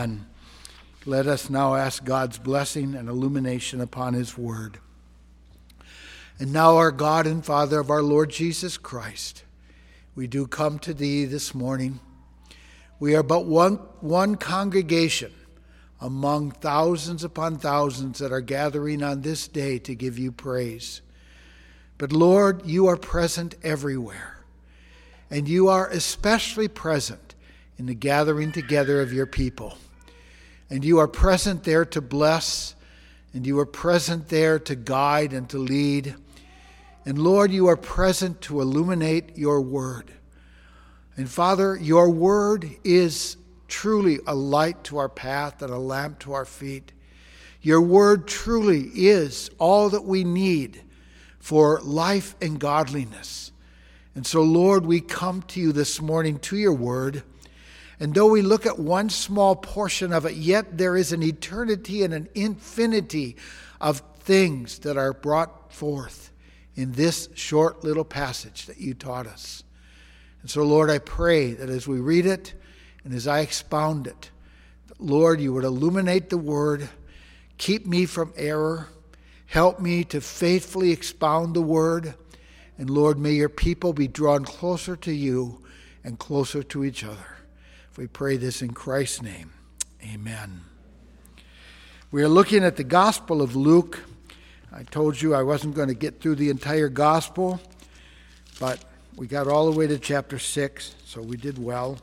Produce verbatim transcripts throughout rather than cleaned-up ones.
Let us now ask God's blessing and illumination upon his word. And now, our God and Father of our Lord Jesus Christ, we do come to thee this morning. We are but one, one congregation among thousands upon thousands that are gathering on this day to give you praise. But Lord, you are present everywhere, and you are especially present in the gathering together of your people. And you are present there to bless, and you are present there to guide and to lead. And Lord, you are present to illuminate your word. And Father, your word is truly a light to our path and a lamp to our feet. Your word truly is all that we need for life and godliness. And so, Lord, we come to you this morning to your word. And though we look at one small portion of it, yet there is an eternity and an infinity of things that are brought forth in this short little passage that you taught us. And so, Lord, I pray that as we read it and as I expound it, that, Lord, you would illuminate the word, keep me from error, help me to faithfully expound the word, and Lord, may your people be drawn closer to you and closer to each other. We pray this in Christ's name. Amen. We are looking at the Gospel of Luke. I told you I wasn't going to get through the entire Gospel, but we got all the way to chapter six, so we did well.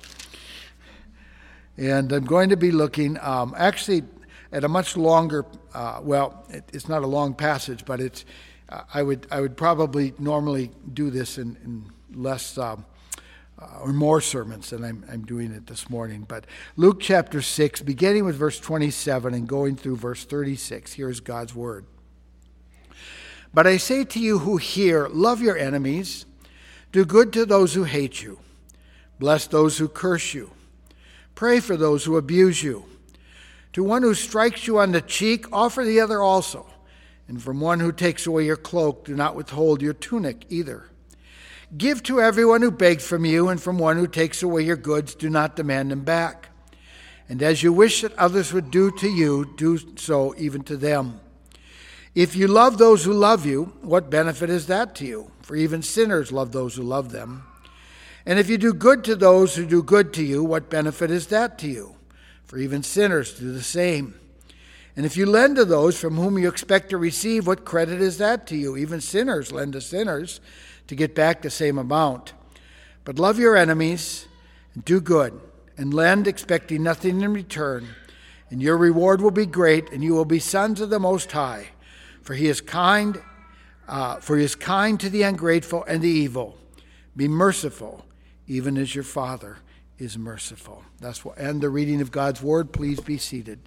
And I'm going to be looking um, actually at a much longer, uh, well, it, it's not a long passage, but it's. Uh, I would I would probably normally do this in, in less uh, uh, or more sermons than I'm, I'm doing it this morning. But Luke chapter six, beginning with verse twenty-seven and going through verse thirty-six, here's God's word. But I say to you who hear, love your enemies, do good to those who hate you, bless those who curse you, pray for those who abuse you. To one who strikes you on the cheek, offer the other also. And from one who takes away your cloak, do not withhold your tunic either. Give to everyone who begs from you, and from one who takes away your goods, do not demand them back. And as you wish that others would do to you, do so even to them. If you love those who love you, what benefit is that to you? For even sinners love those who love them. And if you do good to those who do good to you, what benefit is that to you? For even sinners do the same. And if you lend to those from whom you expect to receive, what credit is that to you? Even sinners lend to sinners to get back the same amount. But love your enemies and do good, and lend expecting nothing in return. And your reward will be great, and you will be sons of the Most High. For he is kind, uh, for he is kind to the ungrateful and the evil. Be merciful, even as your Father is merciful. That's what end the reading of God's word. Please be seated.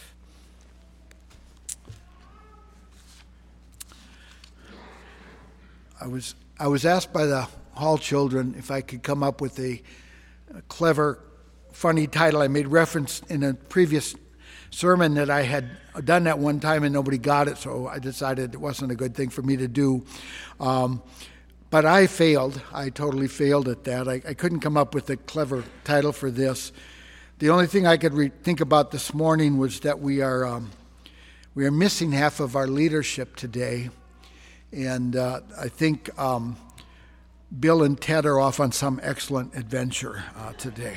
I was I was asked by the hall children if I could come up with a, a clever, funny title. I made reference in a previous sermon that I had done that one time and nobody got it, so I decided it wasn't a good thing for me to do. Um, but I failed. I totally failed at that. I, I couldn't come up with a clever title for this. The only thing I could re- think about this morning was that we are um, we are missing half of our leadership today. And uh, I think um, Bill and Ted are off on some excellent adventure uh, today.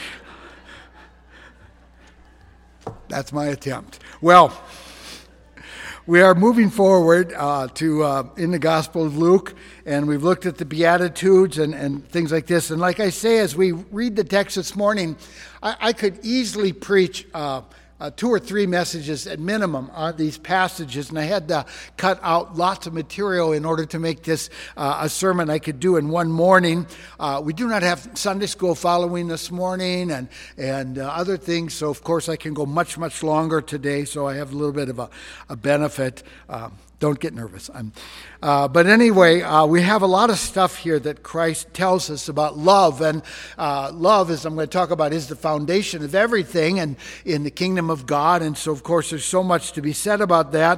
That's my attempt. Well, we are moving forward uh, to uh, in the Gospel of Luke, and we've looked at the Beatitudes and, and things like this. And like I say, as we read the text this morning, I, I could easily preach uh, Uh, two or three messages at minimum on these passages, and I had to cut out lots of material in order to make this uh, a sermon I could do in one morning. Uh, we do not have Sunday school following this morning and and uh, other things, so of course I can go much, much longer today, so I have a little bit of a, a benefit. Uh, Don't get nervous. I'm, uh, but anyway, uh, we have a lot of stuff here that Christ tells us about love. And uh, love, as I'm going to talk about, is the foundation of everything and in the kingdom of God. And so, of course, there's so much to be said about that.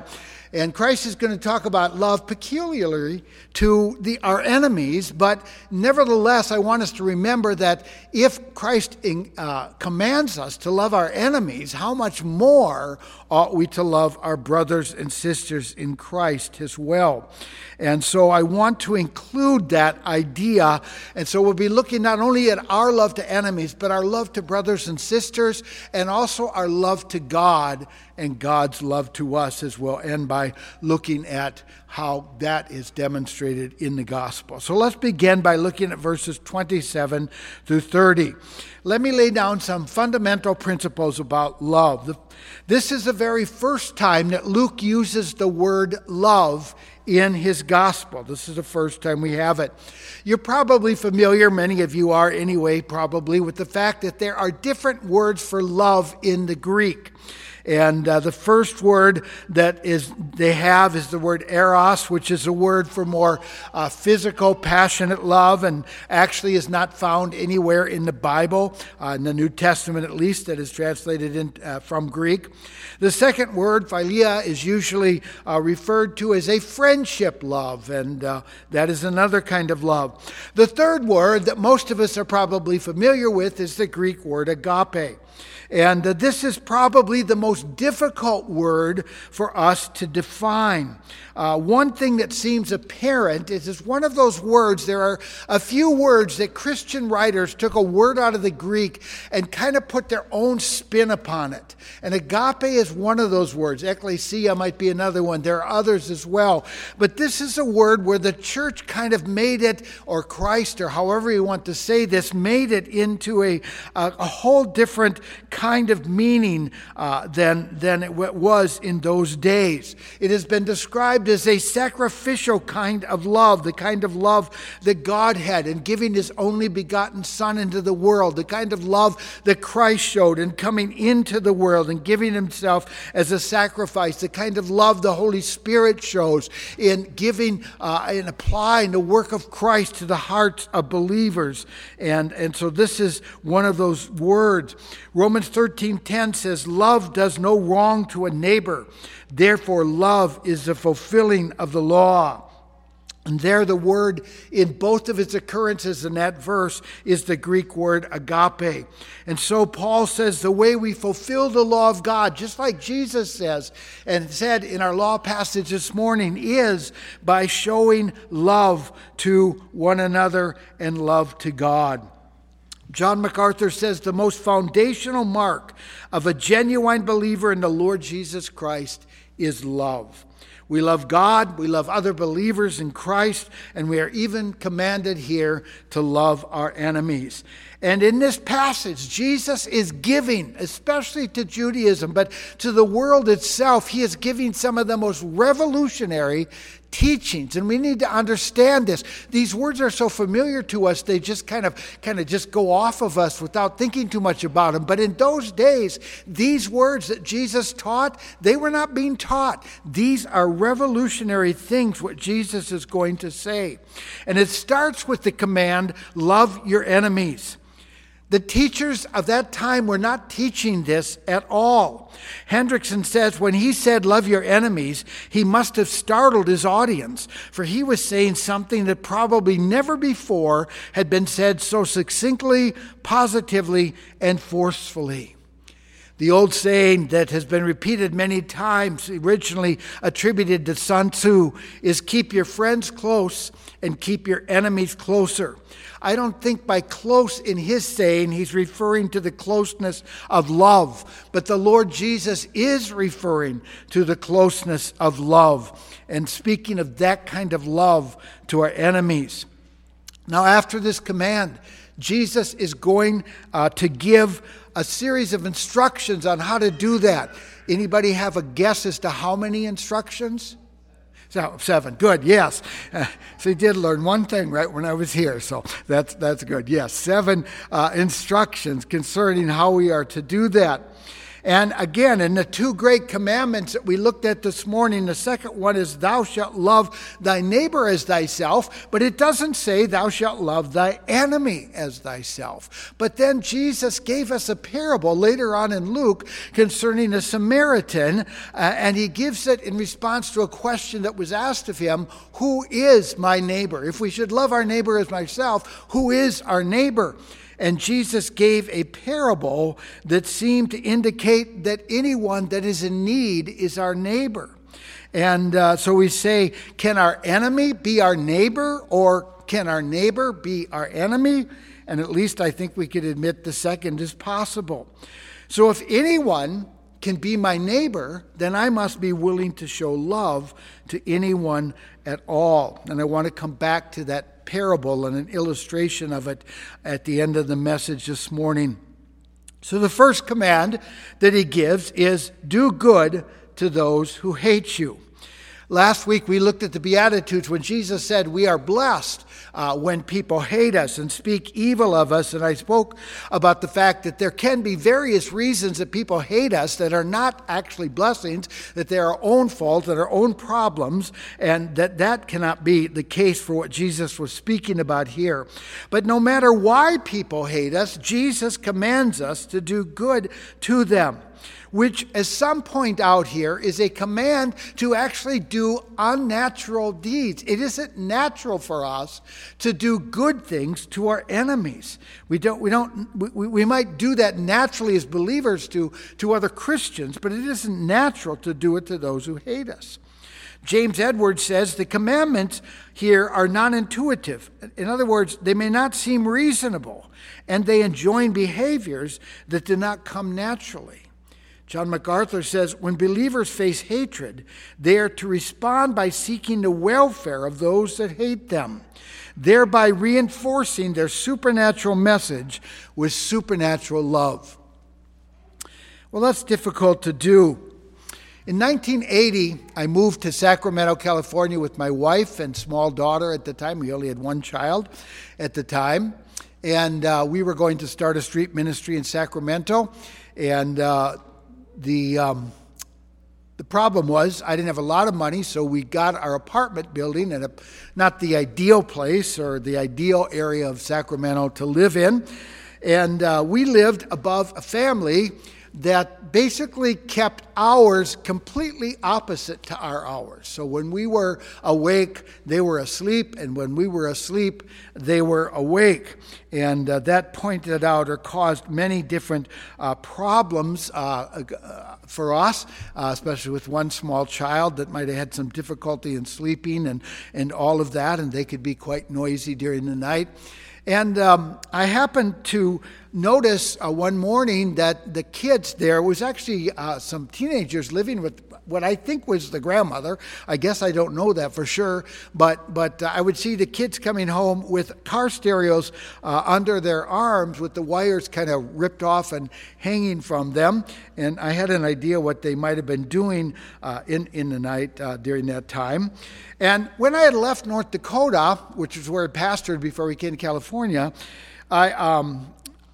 And Christ is going to talk about love peculiarly to the, our enemies, but nevertheless, I want us to remember that if Christ in, uh, commands us to love our enemies, how much more ought we to love our brothers and sisters in Christ as well? And so I want to include that idea. And so we'll be looking not only at our love to enemies, but our love to brothers and sisters, and also our love to God and God's love to us as well, and by looking at how that is demonstrated in the gospel. So let's begin by looking at verses twenty-seven through thirty. Let me lay down some fundamental principles about love. This is the very first time that Luke uses the word love in his gospel. This is the first time we have it. You're probably familiar, many of you are anyway, probably, with the fact that there are different words for love in the Greek. And uh, the first word that is they have is the word eros, which is a word for more uh, physical, passionate love, and actually is not found anywhere in the Bible, uh, in the New Testament at least, that is translated in, uh, from Greek. The second word, philia, is usually uh, referred to as a friendship love, and uh, that is another kind of love. The third word that most of us are probably familiar with is the Greek word agape. And uh, this is probably the most difficult word for us to define. Uh, one thing that seems apparent is it's one of those words, there are a few words that Christian writers took a word out of the Greek and kind of put their own spin upon it. And agape is one of those words. Ekklesia might be another one. There are others as well. But this is a word where the church kind of made it, or Christ, or however you want to say this, made it into a, a, a whole different kind of meaning uh, than, than it was in those days. It has been described as a sacrificial kind of love, the kind of love that God had in giving his only begotten Son into the world, the kind of love that Christ showed in coming into the world and giving himself as a sacrifice, the kind of love the Holy Spirit shows in giving uh, and applying the work of Christ to the hearts of believers. And, and so this is one of those words. Romans thirteen ten says, love does no wrong to a neighbor. Therefore, love is the fulfilling of the law. And there the word in both of its occurrences in that verse is the Greek word agape. And so Paul says the way we fulfill the law of God, just like Jesus says and said in our law passage this morning, is by showing love to one another and love to God. John MacArthur says the most foundational mark of a genuine believer in the Lord Jesus Christ is love. We love God, we love other believers in Christ, and we are even commanded here to love our enemies. And in this passage, Jesus is giving, especially to Judaism, but to the world itself, he is giving some of the most revolutionary teachings, and we need to understand this. These words are so familiar to us, they just kind of kind of just go off of us without thinking too much about them. But in those days, these words that Jesus taught, they were not being taught. These are revolutionary things, what Jesus is going to say. And it starts with the command, love your enemies. The teachers of that time were not teaching this at all. Hendrickson says when he said, love your enemies, he must have startled his audience, for he was saying something that probably never before had been said so succinctly, positively, and forcefully. The old saying that has been repeated many times, originally attributed to Sun Tzu, is keep your friends close and keep your enemies closer. I don't think by close in his saying he's referring to the closeness of love, but the Lord Jesus is referring to the closeness of love and speaking of that kind of love to our enemies. Now, after this command, Jesus is going uh, to give a series of instructions on how to do that. Anybody have a guess as to how many instructions? So, seven. Good, yes. Uh, so he did learn one thing right when I was here, so that's that's good. Yes, seven uh, instructions concerning how we are to do that. And again, in the two great commandments that we looked at this morning, the second one is thou shalt love thy neighbor as thyself, but it doesn't say thou shalt love thy enemy as thyself. But then Jesus gave us a parable later on in Luke concerning a Samaritan, uh, and he gives it in response to a question that was asked of him, who is my neighbor? If we should love our neighbor as myself, who is our neighbor? And Jesus gave a parable that seemed to indicate that anyone that is in need is our neighbor. And uh, so we say, can our enemy be our neighbor, or can our neighbor be our enemy? And at least I think we could admit the second is possible. So if anyone can be my neighbor, then I must be willing to show love to anyone at all. And I want to come back to that parable and an illustration of it at the end of the message this morning. So the first command that he gives is do good to those who hate you. Last week we looked at the Beatitudes when Jesus said we are blessed uh, when people hate us and speak evil of us. And I spoke about the fact that there can be various reasons that people hate us that are not actually blessings, that they are our own fault, that are our own problems, and that that cannot be the case for what Jesus was speaking about here. But no matter why people hate us, Jesus commands us to do good to them, which, as some point out here, is a command to actually do unnatural deeds. It isn't natural for us to do good things to our enemies. We don't. We don't. We, we might do that naturally as believers to to other Christians, but it isn't natural to do it to those who hate us. James Edwards says the commandments here are non-intuitive. In other words, they may not seem reasonable, and they enjoin behaviors that do not come naturally. John MacArthur says, when believers face hatred, they are to respond by seeking the welfare of those that hate them, thereby reinforcing their supernatural message with supernatural love. Well, that's difficult to do. In nineteen eighty, I moved to Sacramento, California with my wife and small daughter at the time. We only had one child at the time. And uh, we were going to start a street ministry in Sacramento. And uh, The um, the problem was I didn't have a lot of money, so we got our apartment building at a, not the ideal place or the ideal area of Sacramento to live in. And uh, we lived above a family that basically kept hours completely opposite to our hours. So when we were awake, they were asleep, and when we were asleep, they were awake. And uh, that pointed out or caused many different uh, problems uh, uh, for us, uh, especially with one small child that might have had some difficulty in sleeping and, and all of that, and they could be quite noisy during the night. And um, I happened to notice uh, one morning that the kids there was actually uh, some teenagers living with what I think was the grandmother. I guess I don't know that for sure, but but uh, I would see the kids coming home with car stereos uh, under their arms with the wires kind of ripped off and hanging from them. And I had an idea what they might have been doing uh, in, in the night uh, during that time. And when I had left North Dakota, which is where I pastored before we came to California, I um,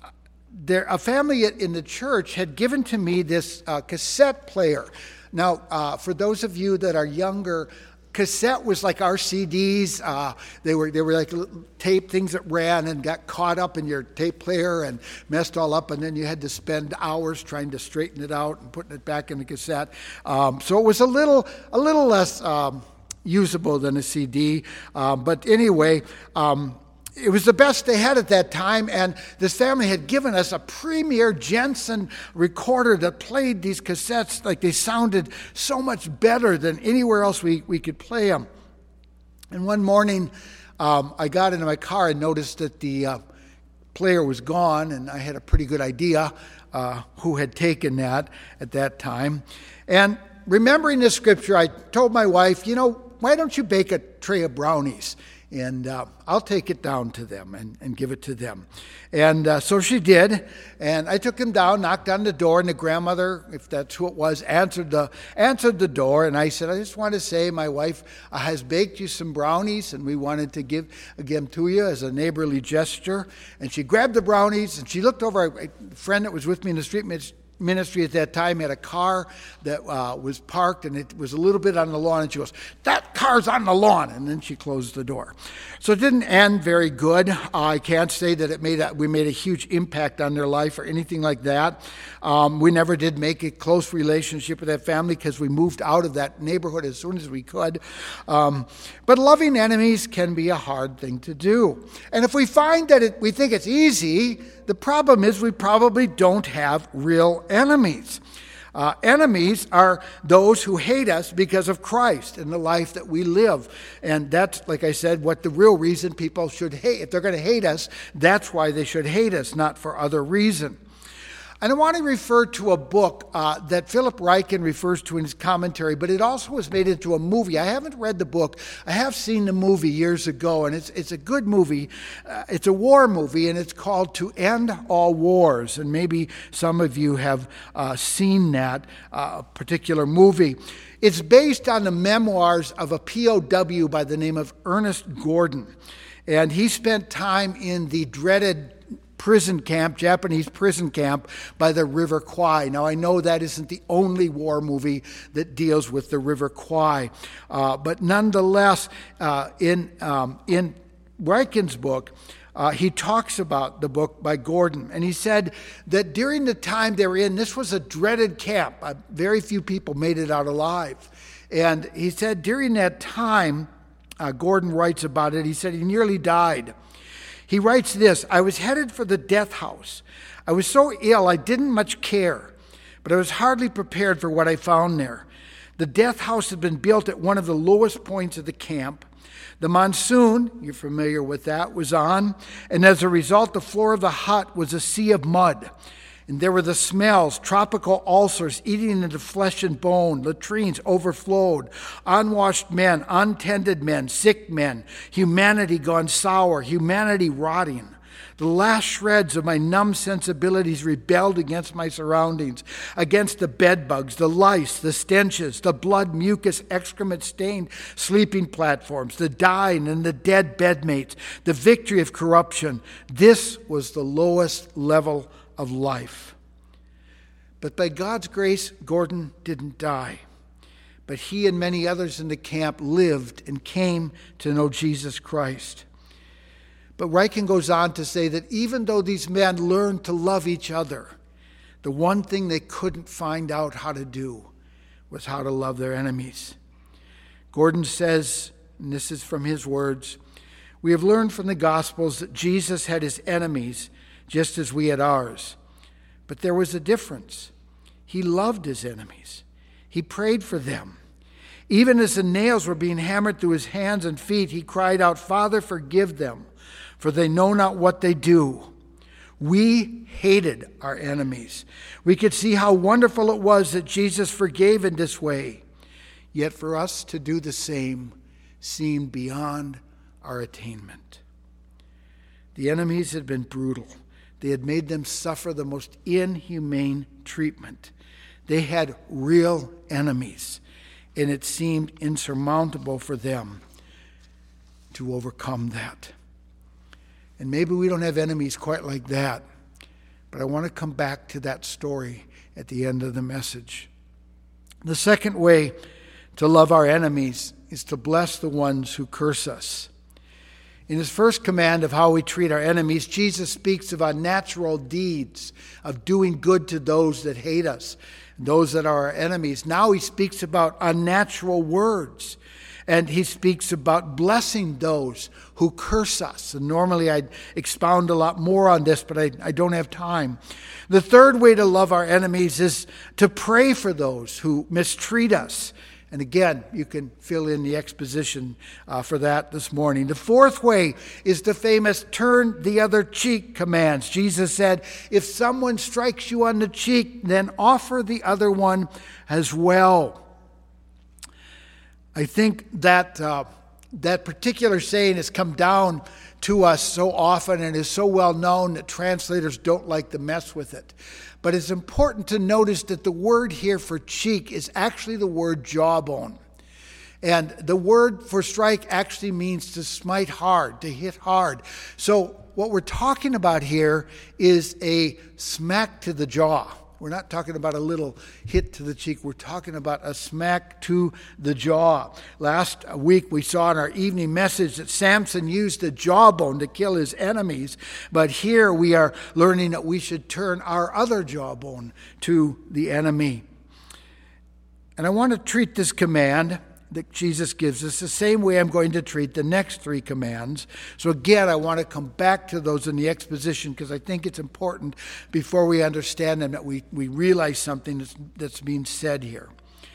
there a family in the church had given to me this uh, cassette player. Now, uh, for those of you that are younger, cassette was like our C Ds. Uh, they were they were like tape things that ran and got caught up in your tape player and messed all up, and then you had to spend hours trying to straighten it out and putting it back in the cassette. Um, so it was a little a little less um, usable than a C D. Um, but anyway. Um, It was the best they had at that time, and this family had given us a premier Jensen recorder that played these cassettes like they sounded so much better than anywhere else we, we could play them. And one morning, um, I got into my car and noticed that the uh, player was gone, and I had a pretty good idea uh, who had taken that at that time. And remembering this scripture, I told my wife, you know, why don't you bake a tray of brownies? And uh, I'll take it down to them and, and give it to them. And uh, so she did. And I took them down, knocked on the door, and the grandmother, if that's who it was, answered the answered the door. And I said, I just want to say my wife uh, has baked you some brownies, and we wanted to give, give them to you as a neighborly gesture. And she grabbed the brownies, and she looked over. A friend that was with me in the street ministry at that time had a car that uh, was parked, and it was a little bit on the lawn, and she goes, "That car's on the lawn," and then she closed the door. So it didn't end very good. Uh, I can't say that it made a, we made a huge impact on their life or anything like that. Um, we never did make a close relationship with that family because we moved out of that neighborhood as soon as we could. Um, but loving enemies can be a hard thing to do. And if we find that it, we think it's easy, the problem is we probably don't have real enemies. Uh, enemies are those who hate us because of Christ and the life that we live. And that's, like I said, what the real reason people should hate. If they're going to hate us, that's why they should hate us, not for other reason. And I want to refer to a book uh, that Philip Ryken refers to in his commentary, but it also was made into a movie. I haven't read the book. I have seen the movie years ago, and it's it's a good movie. Uh, it's a war movie, and it's called To End All Wars. And maybe some of you have uh, seen that uh, particular movie. It's based on the memoirs of a P O W by the name of Ernest Gordon. And he spent time in the dreaded prison camp, Japanese prison camp by the River Kwai. Now, I know that isn't the only war movie that deals with the River Kwai, uh, but nonetheless, uh, in um, in Ryken's book, uh, he talks about the book by Gordon, and he said that during the time they were in, this was a dreaded camp. Uh, very few people made it out alive, and he said during that time, uh, Gordon writes about it. He said he nearly died. He writes this: "I was headed for the death house. I was so ill I didn't much care, but I was hardly prepared for what I found there. The death house had been built at one of the lowest points of the camp. The monsoon," you're familiar with that, "was on, and as a result the floor of the hut was a sea of mud. And there were the smells, tropical ulcers eating into flesh and bone, latrines overflowed, unwashed men, untended men, sick men, humanity gone sour, humanity rotting. The last shreds of my numb sensibilities rebelled against my surroundings, against the bedbugs, the lice, the stenches, the blood, mucus, excrement-stained sleeping platforms, the dying and the dead bedmates, the victory of corruption. This was the lowest level of life. But by God's grace, Gordon didn't die. But he and many others in the camp lived and came to know Jesus Christ." But Ryken goes on to say that even though these men learned to love each other, the one thing they couldn't find out how to do was how to love their enemies. Gordon says, and this is from his words, "We have learned from the Gospels that Jesus had his enemies just as we had ours. But there was a difference. He loved his enemies. He prayed for them. Even as the nails were being hammered through his hands and feet, he cried out, 'Father, forgive them, for they know not what they do.' We hated our enemies. We could see how wonderful it was that Jesus forgave in this way. Yet for us to do the same seemed beyond our attainment." The enemies had been brutal. They had made them suffer the most inhumane treatment. They had real enemies, and it seemed insurmountable for them to overcome that. And maybe we don't have enemies quite like that, but I want to come back to that story at the end of the message. The second way to love our enemies is to bless the ones who curse us. In his first command of how we treat our enemies, Jesus speaks of unnatural deeds, of doing good to those that hate us, those that are our enemies. Now he speaks about unnatural words, and he speaks about blessing those who curse us. And normally I'd expound a lot more on this, but I, I don't have time. The third way to love our enemies is to pray for those who mistreat us. And again, you can fill in the exposition uh, for that this morning. The fourth way is the famous turn the other cheek commands. Jesus said, if someone strikes you on the cheek, then offer the other one as well. I think that uh, that particular saying has come down to us so often and is so well known that translators don't like to mess with it. But it's important to notice that the word here for cheek is actually the word jawbone. And the word for strike actually means to smite hard, to hit hard. So what we're talking about here is a smack to the jaw, We're not talking about a little hit to the cheek. We're talking about a smack to the jaw. Last week we saw in our evening message that Samson used the jawbone to kill his enemies. But here we are learning that we should turn our other jawbone to the enemy. And I want to treat this command that Jesus gives us the same way I'm going to treat the next three commands. So again, I want to come back to those in the exposition because I think it's important before we understand them that we, we realize something that's, that's being said here.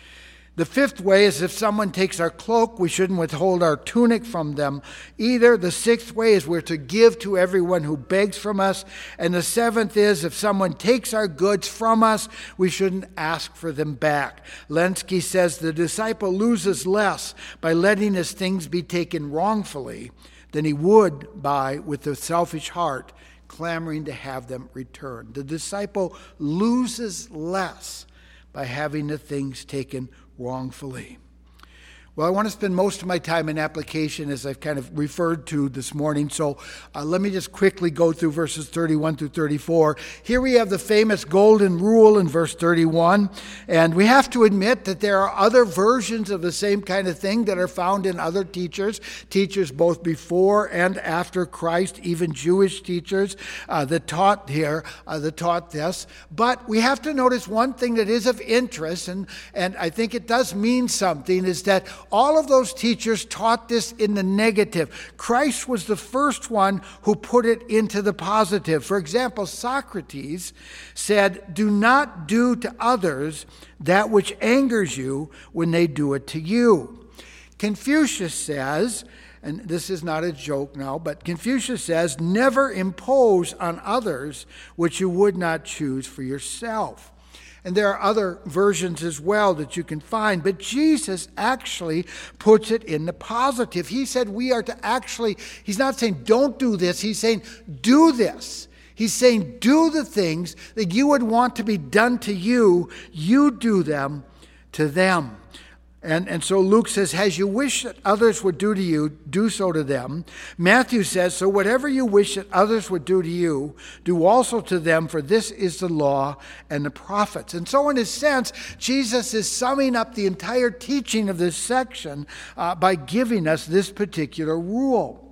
The fifth way is if someone takes our cloak, we shouldn't withhold our tunic from them either. The sixth way is we're to give to everyone who begs from us. And the seventh is if someone takes our goods from us, we shouldn't ask for them back. Lenski says the disciple loses less by letting his things be taken wrongfully than he would by, with a selfish heart, clamoring to have them returned. The disciple loses less by having the things taken wrongfully. Well, I want to spend most of my time in application as I've kind of referred to this morning. So uh, let me just quickly go through verses thirty-one through thirty-four. Here we have the famous golden rule in verse thirty-one. And we have to admit that there are other versions of the same kind of thing that are found in other teachers, teachers both before and after Christ, even Jewish teachers uh, that taught here, uh, that taught this. But we have to notice one thing that is of interest, and, and I think it does mean something, is that all of those teachers taught this in the negative. Christ was the first one who put it into the positive. For example, Socrates said, "Do not do to others that which angers you when they do it to you." Confucius says, and this is not a joke now, but Confucius says, "Never impose on others what you would not choose for yourself." And there are other versions as well that you can find. But Jesus actually puts it in the positive. He said we are to actually, he's not saying don't do this. He's saying do this. He's saying do the things that you would want to be done to you. You do them to them. And, and so Luke says, as you wish that others would do to you, do so to them. Matthew says, so whatever you wish that others would do to you, do also to them, for this is the law and the prophets. And so in a sense, Jesus is summing up the entire teaching of this section uh, by giving us this particular rule.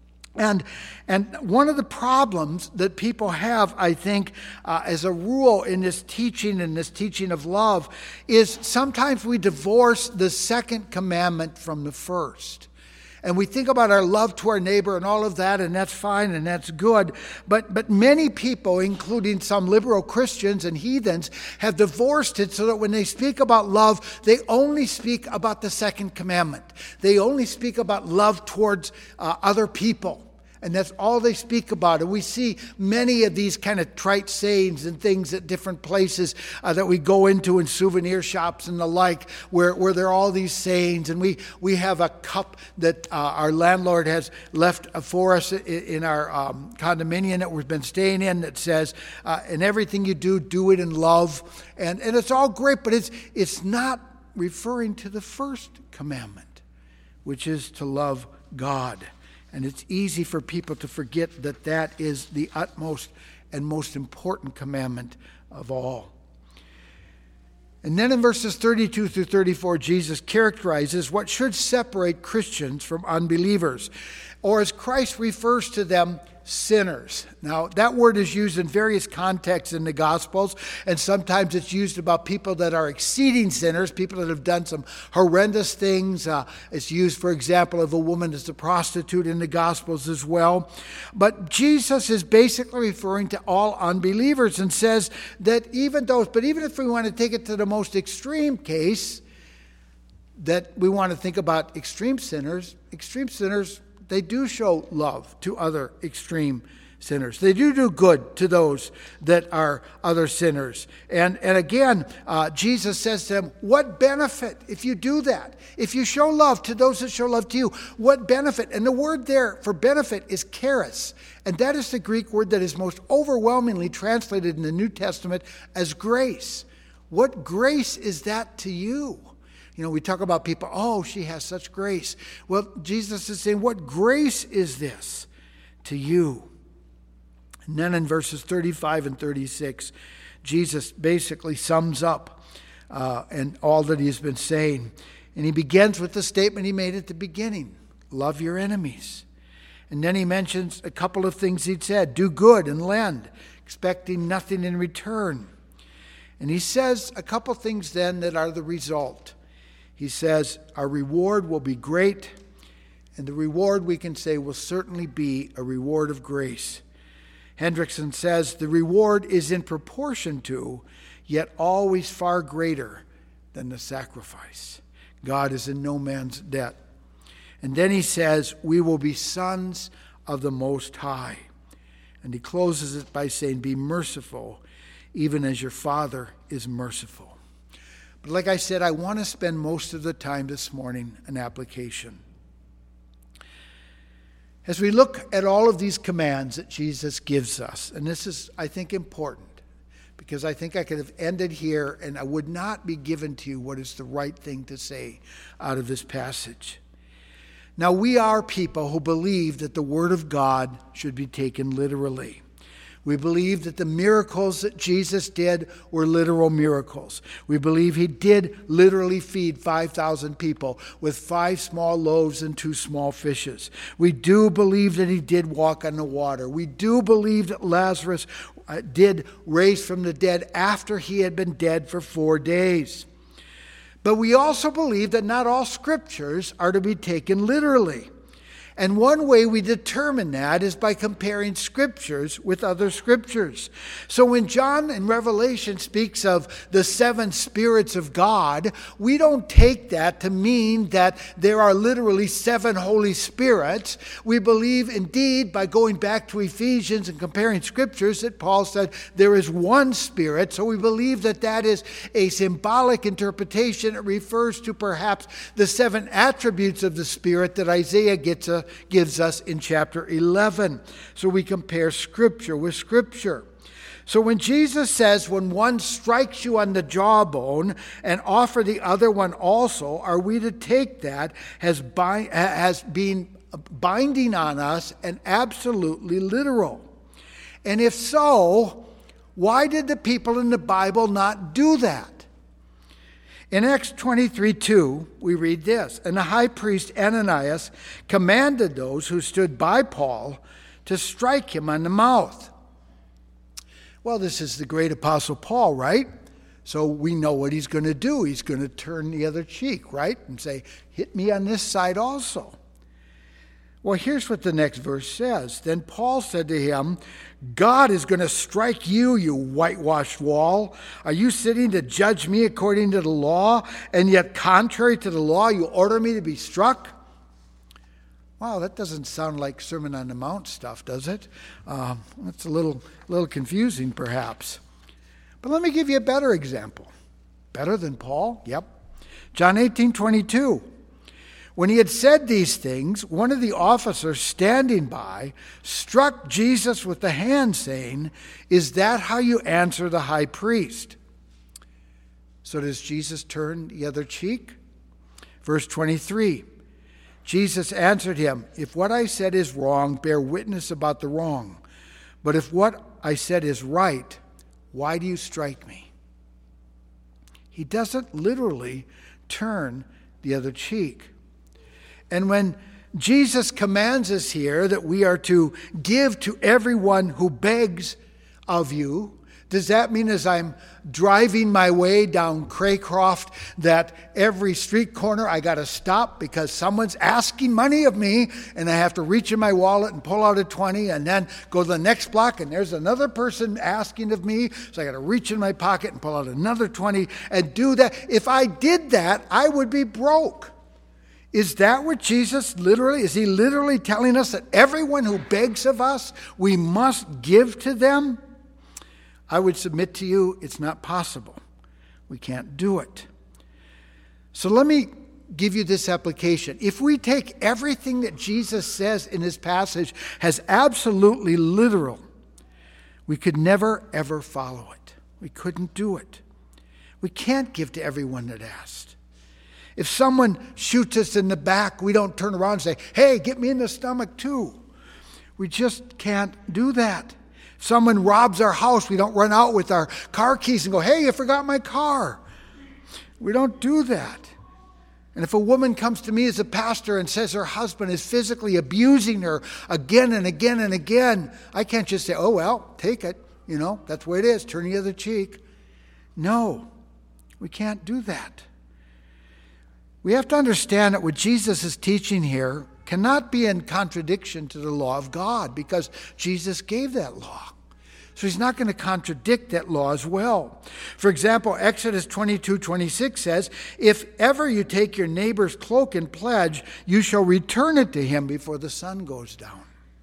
And and one of the problems that people have, I think, uh, as a rule in this teaching, in this teaching of love, is sometimes we divorce the second commandment from the first. And we think about our love to our neighbor and all of that, and that's fine and that's good. But but many people, including some liberal Christians and heathens, have divorced it so that when they speak about love, they only speak about the second commandment. They only speak about love towards uh, other people. And that's all they speak about. And we see many of these kind of trite sayings and things at different places uh, that we go into in souvenir shops and the like, where, where there are all these sayings. And we, we have a cup that uh, our landlord has left for us in, in our um, condominium that we've been staying in that says, uh, in everything you do, do it in love. And, and it's all great, but it's, it's not referring to the first commandment, which is to love God. And it's easy for people to forget that that is the utmost and most important commandment of all. And then in verses thirty-two through thirty-four, Jesus characterizes what should separate Christians from unbelievers, or as Christ refers to them, sinners. Now, that word is used in various contexts in the Gospels, and sometimes it's used about people that are exceeding sinners, people that have done some horrendous things. Uh, it's used, for example, of a woman that's a prostitute in the Gospels as well. But Jesus is basically referring to all unbelievers and says that even those, but even if we want to take it to the most extreme case, that we want to think about extreme sinners, extreme sinners, they do show love to other extreme sinners. They do do good to those that are other sinners. And, and again, uh, Jesus says to them, what benefit if you do that? If you show love to those that show love to you, what benefit? And the word there for benefit is charis. And that is the Greek word that is most overwhelmingly translated in the New Testament as grace. What grace is that to you? You know, we talk about people, oh, she has such grace. Well, Jesus is saying, what grace is this to you? And then in verses thirty-five and thirty-six, Jesus basically sums up uh, and all that he's been saying. And he begins with the statement he made at the beginning, love your enemies. And then he mentions a couple of things he'd said, do good and lend, expecting nothing in return. And he says a couple things then that are the result. He says, our reward will be great, and the reward, we can say, will certainly be a reward of grace. Hendrickson says, the reward is in proportion to, yet always far greater than the sacrifice. God is in no man's debt. And then he says, we will be sons of the Most High. And he closes it by saying, be merciful, even as your Father is merciful. But like I said, I want to spend most of the time this morning in application. As we look at all of these commands that Jesus gives us, and this is, I think, important, because I think I could have ended here and I would not be given to you what is the right thing to say out of this passage. Now, we are people who believe that the Word of God should be taken literally. We believe that the miracles that Jesus did were literal miracles. We believe he did literally feed five thousand people with five small loaves and two small fishes. We do believe that he did walk on the water. We do believe that Lazarus did raise from the dead after he had been dead for four days. But we also believe that not all scriptures are to be taken literally. And one way we determine that is by comparing scriptures with other scriptures. So when John in Revelation speaks of the seven spirits of God, we don't take that to mean that there are literally seven Holy Spirits. We believe indeed, by going back to Ephesians and comparing scriptures, that Paul said there is one Spirit. So we believe that that is a symbolic interpretation. It refers to perhaps the seven attributes of the Spirit that Isaiah gets a gives us in chapter eleven. So we compare Scripture with Scripture. So when Jesus says, when one strikes you on the jawbone and offer the other one also, are we to take that as, bind, as being binding on us and absolutely literal? And if so, why did the people in the Bible not do that? In Acts twenty-three two, we read this, and the high priest Ananias commanded those who stood by Paul to strike him on the mouth. Well, this is the great apostle Paul, right? So we know what he's going to do. He's going to turn the other cheek, right? And say, hit me on this side also. Well, here's what the next verse says. Then Paul said to him, God is going to strike you, you whitewashed wall. Are you sitting to judge me according to the law, and yet contrary to the law you order me to be struck? Wow, that doesn't sound like Sermon on the Mount stuff, does it? Uh, that's a little, little confusing, perhaps. But let me give you a better example. Better than Paul? Yep. John eighteen twenty-two. When he had said these things, one of the officers standing by struck Jesus with the hand, saying, is that how you answer the high priest? So does Jesus turn the other cheek? Verse twenty-three, Jesus answered him, if what I said is wrong, bear witness about the wrong. But if what I said is right, why do you strike me? He doesn't literally turn the other cheek. And when Jesus commands us here that we are to give to everyone who begs of you, does that mean as I'm driving my way down Craycroft that every street corner I got to stop because someone's asking money of me and I have to reach in my wallet and pull out a twenty and then go to the next block and there's another person asking of me, so I got to reach in my pocket and pull out another twenty and do that? If I did that, I would be broke. Is that what Jesus literally, is he literally telling us that everyone who begs of us, we must give to them? I would submit to you, it's not possible. We can't do it. So let me give you this application. If we take everything that Jesus says in this passage as absolutely literal, we could never, ever follow it. We couldn't do it. We can't give to everyone that asked. If someone shoots us in the back, we don't turn around and say, hey, get me in the stomach too. We just can't do that. If Someone robs our house, we don't run out with our car keys and go, hey, I forgot my car. We don't do that. And if a woman comes to me as a pastor and says her husband is physically abusing her again and again and again, I can't just say, oh, well, take it. You know, that's the way it is. Turn the other cheek. No, we can't do that. We have to understand that what Jesus is teaching here cannot be in contradiction to the law of God, because Jesus gave that law. So he's not going to contradict that law as well. For example, Exodus twenty-two twenty-six says, if ever you take your neighbor's cloak and pledge, you shall return it to him before the sun goes down.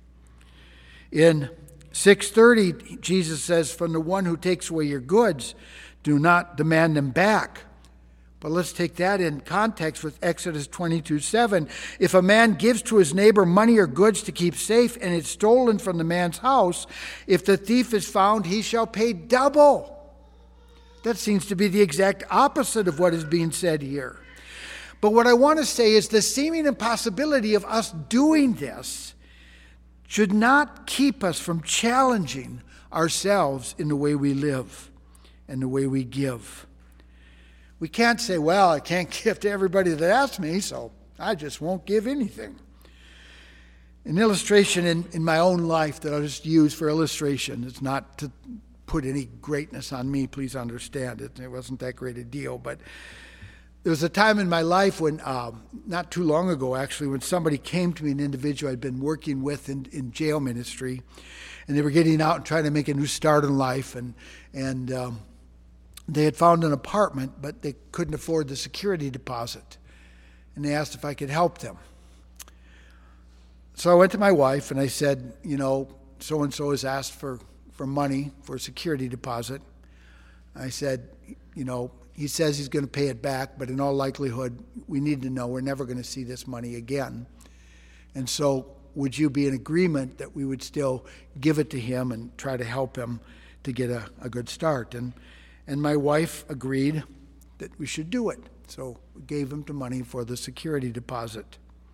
In six thirty, Jesus says, from the one who takes away your goods, do not demand them back. But let's take that in context with Exodus twenty-two seven. If a man gives to his neighbor money or goods to keep safe, and it's stolen from the man's house, if the thief is found, he shall pay double. That seems to be the exact opposite of what is being said here. But what I want to say is the seeming impossibility of us doing this should not keep us from challenging ourselves in the way we live and the way we give. We can't say, well, I can't give to everybody that asks me, so I just won't give anything. An illustration in, in my own life that I'll just use for illustration. It's not to put any greatness on me, please understand it. It wasn't that great a deal. But there was a time in my life when, um, not too long ago actually, when somebody came to me, an individual I'd been working with in, in jail ministry, and they were getting out and trying to make a new start in life. And, and um, they had found an apartment, but they couldn't afford the security deposit. And they asked if I could help them. So I went to my wife and I said, you know, so-and-so has asked for, for money for a security deposit. I said, you know, he says he's going to pay it back, but in all likelihood, we need to know we're never going to see this money again. And so would you be in agreement that we would still give it to him and try to help him to get a, a good start? And And my wife agreed that we should do it. So we gave him the money for the security deposit.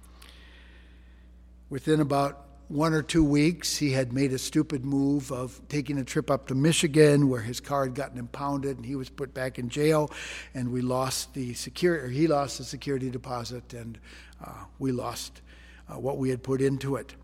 Within about one or two weeks, he had made a stupid move of taking a trip up to Michigan where his car had gotten impounded and he was put back in jail, and we lost the security, or he lost the security deposit, and uh, we lost uh, what we had put into it.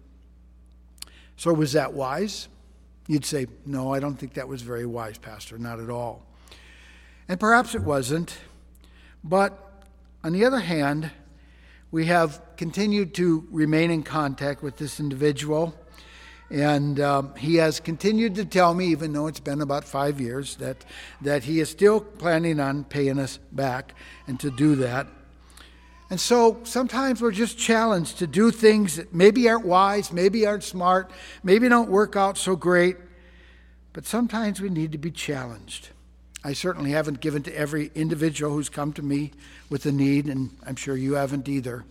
So was that wise? You'd say, no, I don't think that was very wise, Pastor, not at all. And perhaps it wasn't, but on the other hand, we have continued to remain in contact with this individual, and um, he has continued to tell me, even though it's been about five years, that, that he is still planning on paying us back and to do that. And so sometimes we're just challenged to do things that maybe aren't wise, maybe aren't smart, maybe don't work out so great, but sometimes we need to be challenged. I certainly haven't given to every individual who's come to me with a need, and I'm sure you haven't either.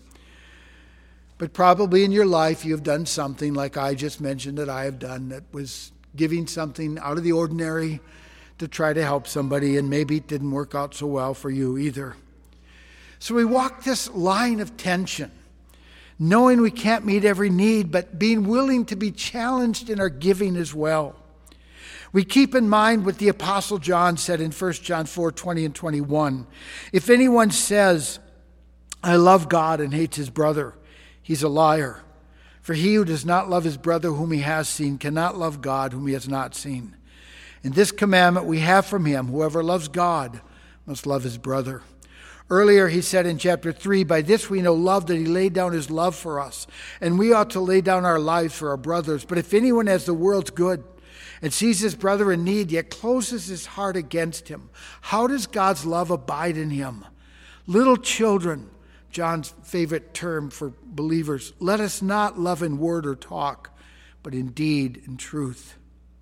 But probably in your life you've done something like I just mentioned that I have done, that was giving something out of the ordinary to try to help somebody, and maybe it didn't work out so well for you either. So we walk this line of tension, knowing we can't meet every need, but being willing to be challenged in our giving as well. We keep in mind what the Apostle John said in First John four twenty and twenty-one. If anyone says, I love God, and hates his brother, he's a liar. For he who does not love his brother whom he has seen cannot love God whom he has not seen. And this commandment we have from him, whoever loves God must love his brother. Earlier he said in chapter three, by this we know love, that he laid down his love for us, and we ought to lay down our lives for our brothers. But if anyone has the world's good and sees his brother in need, yet closes his heart against him, how does God's love abide in him? Little children, John's favorite term for believers, let us not love in word or talk, but in deed and truth.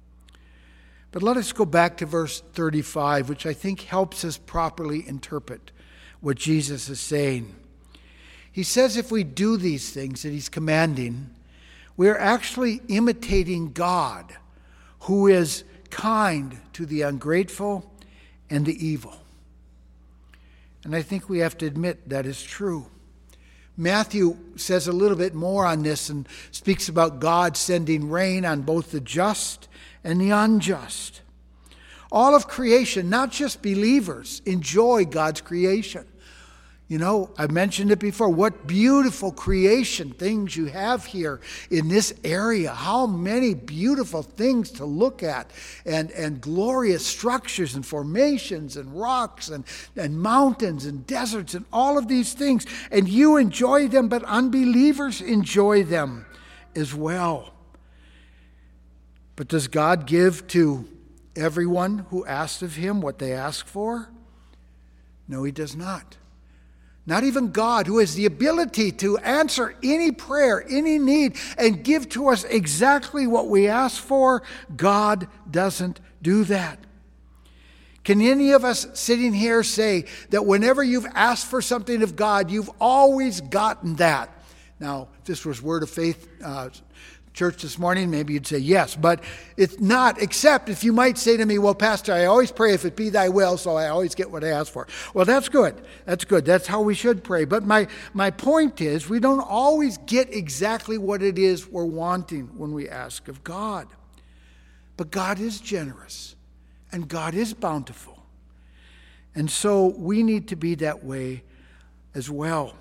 But let us go back to verse thirty-five, which I think helps us properly interpret what Jesus is saying. He says if we do these things that he's commanding, we are actually imitating God, who is kind to the ungrateful and the evil. And I think we have to admit that is true. Matthew says a little bit more on this and speaks about God sending rain on both the just and the unjust. All of creation, not just believers, enjoy God's creation. You know, I mentioned it before. What beautiful creation things you have here in this area. How many beautiful things to look at. And, and glorious structures and formations and rocks and, and mountains and deserts and all of these things. And you enjoy them, but unbelievers enjoy them as well. But does God give to everyone who asks of him what they ask for? No, he does not. Not even God, who has the ability to answer any prayer, any need, and give to us exactly what we ask for, God doesn't do that. Can any of us sitting here say that whenever you've asked for something of God, you've always gotten that? Now, if this was Word of Faith uh, church this morning, maybe you'd say yes, but it's not, except if you might say to me, well, Pastor, I always pray if it be thy will, so I always get what I ask for. Well, that's good. That's good. That's how we should pray. But my, my point is, we don't always get exactly what it is we're wanting when we ask of God. But God is generous, and God is bountiful. And so we need to be that way as well.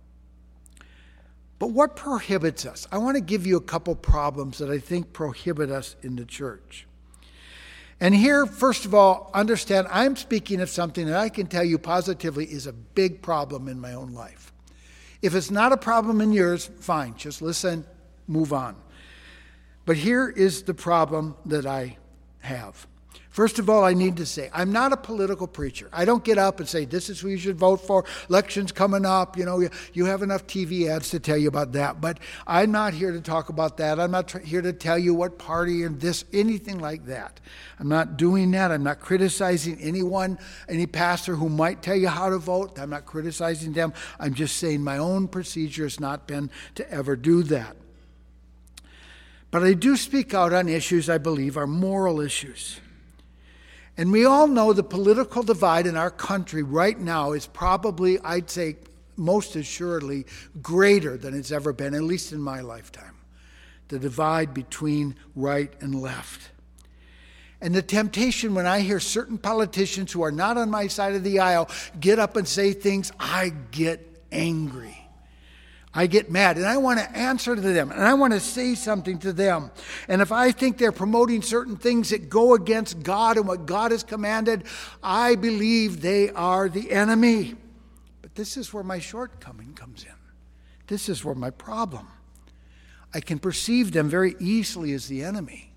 But what prohibits us? I want to give you a couple problems that I think prohibit us in the church. And here, first of all, understand I'm speaking of something that I can tell you positively is a big problem in my own life. If it's not a problem in yours, fine, just listen, move on. But here is the problem that I have. First of all, I need to say, I'm not a political preacher. I don't get up and say, this is who you should vote for. Election's coming up. You know, you, you have enough T V ads to tell you about that. But I'm not here to talk about that. I'm not tr- here to tell you what party and this, anything like that. I'm not doing that. I'm not criticizing anyone, any pastor who might tell you how to vote. I'm not criticizing them. I'm just saying my own procedure has not been to ever do that. But I do speak out on issues I believe are moral issues. And we all know the political divide in our country right now is probably, I'd say, most assuredly greater than it's ever been, at least in my lifetime. The divide between right and left. And the temptation when I hear certain politicians who are not on my side of the aisle get up and say things, I get angry. I get mad, and I want to answer to them, and I want to say something to them. And if I think they're promoting certain things that go against God and what God has commanded, I believe they are the enemy. But this is where my shortcoming comes in. This is where my problem. I can perceive them very easily as the enemy.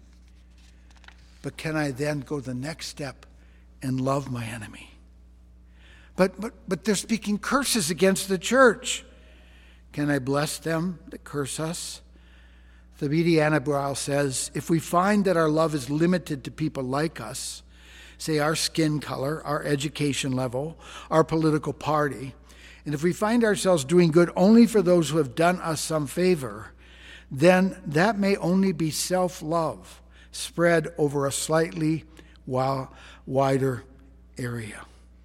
But can I then go the next step and love my enemy? But but but they're speaking curses against the church. Can I bless them that curse us? Thabiti Annabral says, if we find that our love is limited to people like us, say our skin color, our education level, our political party, and if we find ourselves doing good only for those who have done us some favor, then that may only be self-love spread over a slightly wider area.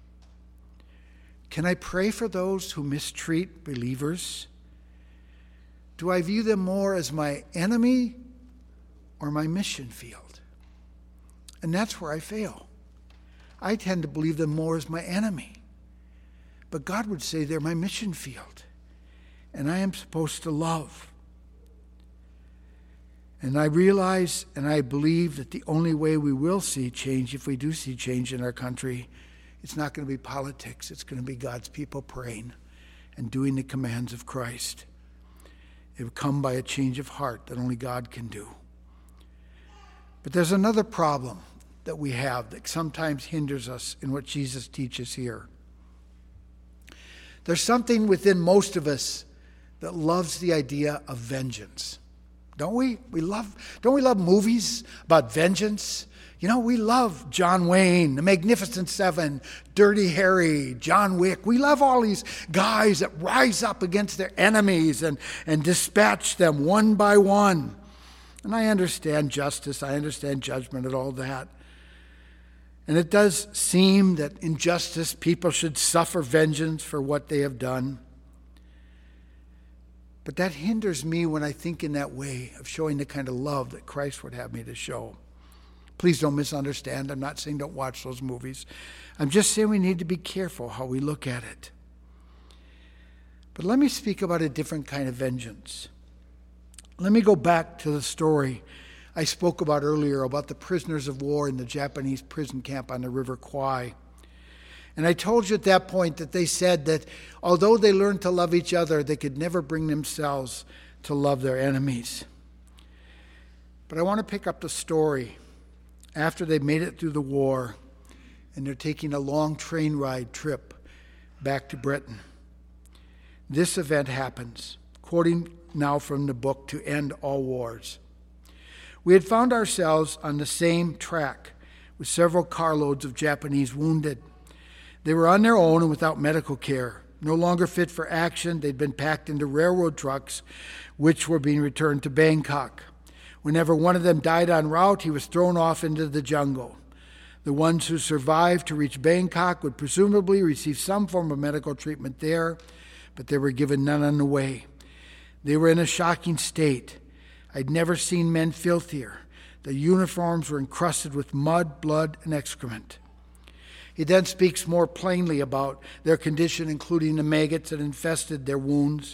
Can I pray for those who mistreat believers? Do I view them more as my enemy or my mission field? And that's where I fail. I tend to believe them more as my enemy. But God would say they're my mission field. And I am supposed to love. And I realize and I believe that the only way we will see change, if we do see change in our country, it's not going to be politics. It's going to be God's people praying and doing the commands of Christ. It will come by a change of heart that only God can do. But there's another problem that we have that sometimes hinders us in what Jesus teaches here. There's something within most of us that loves the idea of vengeance. Don't we? We love, don't we love movies about vengeance? You know, we love John Wayne, The Magnificent Seven, Dirty Harry, John Wick. We love all these guys that rise up against their enemies and, and dispatch them one by one. And I understand justice, I understand judgment and all that. And it does seem that in justice, people should suffer vengeance for what they have done. But that hinders me when I think in that way of showing the kind of love that Christ would have me to show. Please don't misunderstand. I'm not saying don't watch those movies. I'm just saying we need to be careful how we look at it. But let me speak about a different kind of vengeance. Let me go back to the story I spoke about earlier about the prisoners of war in the Japanese prison camp on the River Kwai. And I told you at that point that they said that although they learned to love each other, they could never bring themselves to love their enemies. But I want to pick up the story after they made it through the war and they're taking a long train ride trip back to Britain. This event happens, quoting now from the book To End All Wars. We had found ourselves on the same track with several carloads of Japanese wounded. They were on their own and without medical care. No longer fit for action, they'd been packed into railroad trucks, which were being returned to Bangkok. Whenever one of them died en route, he was thrown off into the jungle. The ones who survived to reach Bangkok would presumably receive some form of medical treatment there, but they were given none on the way. They were in a shocking state. I'd never seen men filthier. The uniforms were encrusted with mud, blood, and excrement. He then speaks more plainly about their condition, including the maggots that infested their wounds.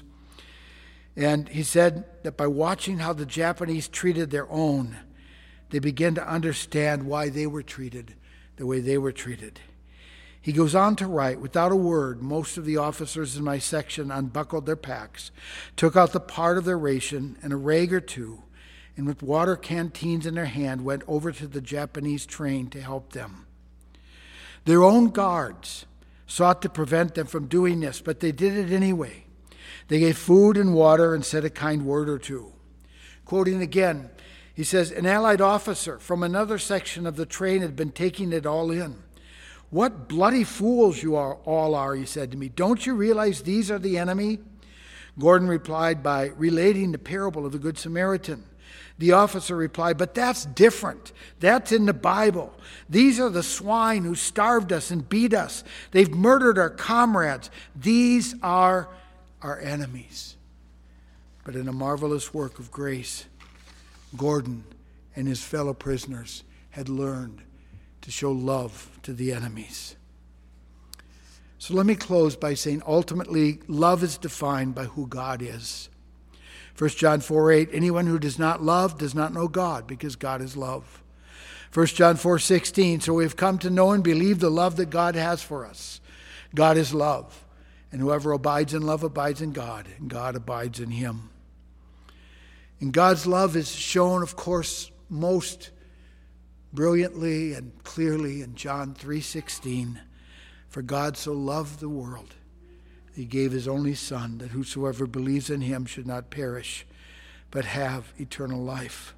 And he said that by watching how the Japanese treated their own, they began to understand why they were treated the way they were treated. He goes on to write, without a word, most of the officers in my section unbuckled their packs, took out the part of their ration and a rag or two, and with water canteens in their hand went over to the Japanese train to help them. Their own guards sought to prevent them from doing this, but they did it anyway. They gave food and water and said a kind word or two. Quoting again, he says, an Allied officer from another section of the train had been taking it all in. What bloody fools you are, all are, he said to me. Don't you realize these are the enemy? Gordon replied by relating the parable of the Good Samaritan. The officer replied, but that's different. That's in the Bible. These are the swine who starved us and beat us. They've murdered our comrades. These are our enemies. But in a marvelous work of grace, Gordon and his fellow prisoners had learned to show love to the enemies. So let me close by saying ultimately love is defined by who God is. First John four eight, anyone who does not love does not know God, because God is love. First John four sixteen, so we have come to know and believe the love that God has for us. God is love, and whoever abides in love abides in God, and God abides in him. And God's love is shown, of course, most brilliantly and clearly in John three sixteen. For God so loved the world, he gave his only Son, that whosoever believes in him should not perish, but have eternal life.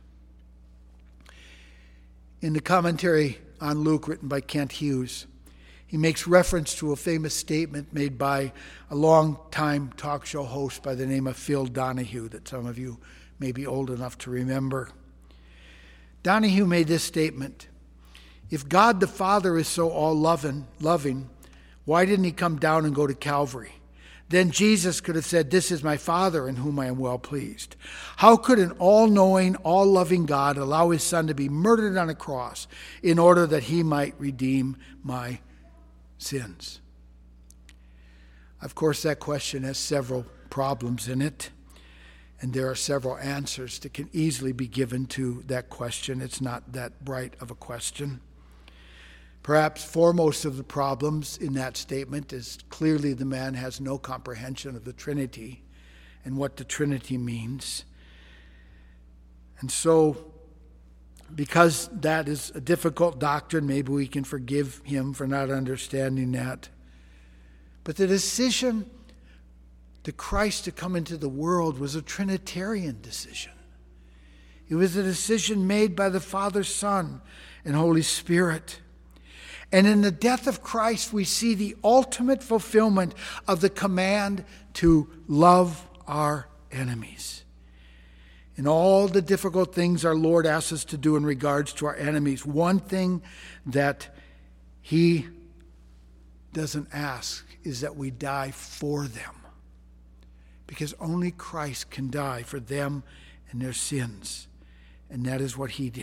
In the commentary on Luke written by Kent Hughes, he makes reference to a famous statement made by a long-time talk show host by the name of Phil Donahue that some of you may be old enough to remember. Donahue made this statement: if God the Father is so all-loving, loving, why didn't he come down and go to Calvary? Then Jesus could have said, this is my Father in whom I am well pleased. How could an all-knowing, all-loving God allow his Son to be murdered on a cross in order that he might redeem my sins? Of course, that question has several problems in it, and there are several answers that can easily be given to that question. It's not that bright of a question. Perhaps foremost of the problems in that statement is clearly the man has no comprehension of the Trinity and what the Trinity means. And so, because that is a difficult doctrine, maybe we can forgive him for not understanding that. But the decision to Christ to come into the world was a Trinitarian decision. It was a decision made by the Father, Son, and Holy Spirit. And in the death of Christ, we see the ultimate fulfillment of the command to love our enemies. In all the difficult things our Lord asks us to do in regards to our enemies, one thing that he doesn't ask is that we die for them. because only Christ can die for them and their sins. And that is what he did.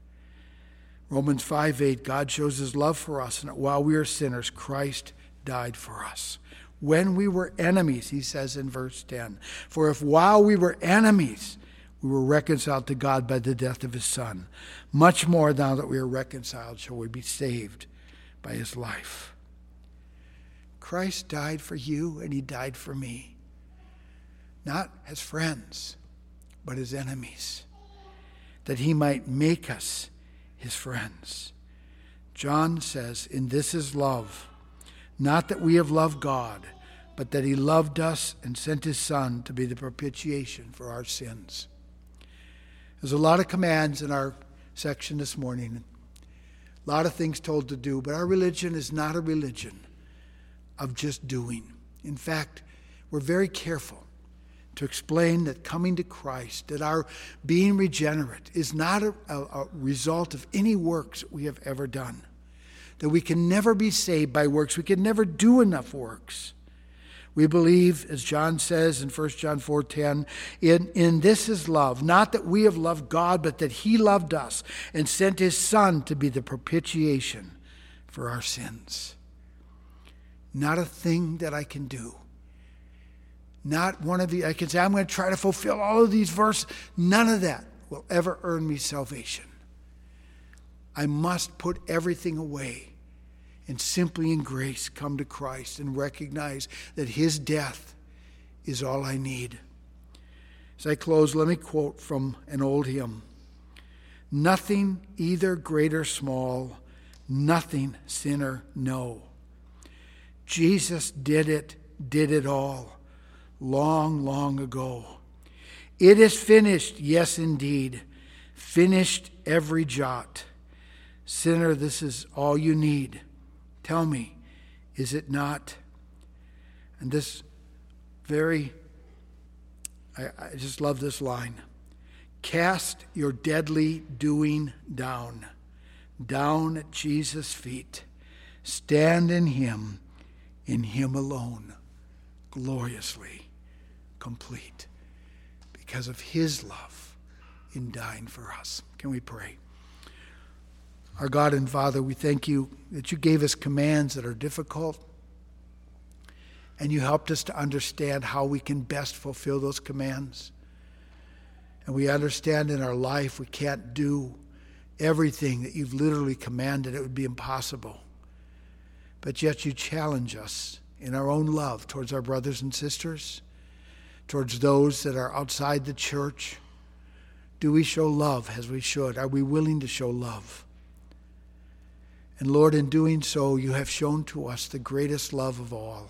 Romans five eight, God shows his love for us, and that while we are sinners, Christ died for us. When we were enemies, he says in verse ten, for if while we were enemies, we were reconciled to God by the death of his Son, much more now that we are reconciled shall we be saved by his life. Christ died for you, and he died for me, not as friends, but as enemies, that he might make us his friends. John says, in this is love, not that we have loved God, but that he loved us and sent his Son to be the propitiation for our sins. There's a lot of commands in our section this morning, a lot of things told to do, but our religion is not a religion of just doing. In fact, we're very careful to explain that coming to Christ, that our being regenerate is not a, a, a result of any works that we have ever done. That we can never be saved by works. We can never do enough works. We believe, as John says in First John four ten, in, in this is love, not that we have loved God, but that he loved us and sent his Son to be the propitiation for our sins. Not a thing that I can do. Not one of the, I can say, I'm going to try to fulfill all of these verses. None of that will ever earn me salvation. I must put everything away and simply in grace come to Christ and recognize that his death is all I need. As I close, let me quote from an old hymn. Nothing either great or small, nothing sinner know. Jesus did it, did it all. Long, long ago. It is finished, yes indeed, finished every jot. Sinner, this is all you need. Tell me, is it not? And this very, I, I just love this line. Cast your deadly doing down, down at Jesus' feet. Stand in him, in him alone, gloriously complete, because of his love in dying for us. Can we pray? Our God and Father, we thank you that you gave us commands that are difficult, and you helped us to understand how we can best fulfill those commands. And we understand in our life we can't do everything that you've literally commanded. It would be impossible. But yet you challenge us in our own love towards our brothers and sisters, towards those that are outside the church. Do we show love as we should? Are we willing to show love? And Lord, in doing so, you have shown to us the greatest love of all,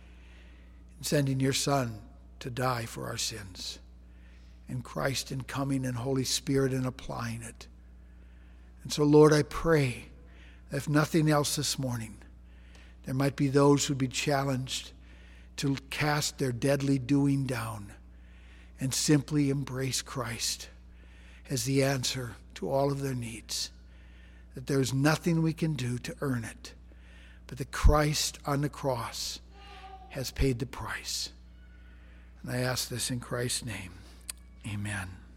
in sending your Son to die for our sins, and Christ in coming, and Holy Spirit in applying it. And so, Lord, I pray, if nothing else this morning, there might be those who'd be challenged to cast their deadly doing down and simply embrace Christ as the answer to all of their needs. That there's nothing we can do to earn it, but that Christ on the cross has paid the price. And I ask this in Christ's name. Amen.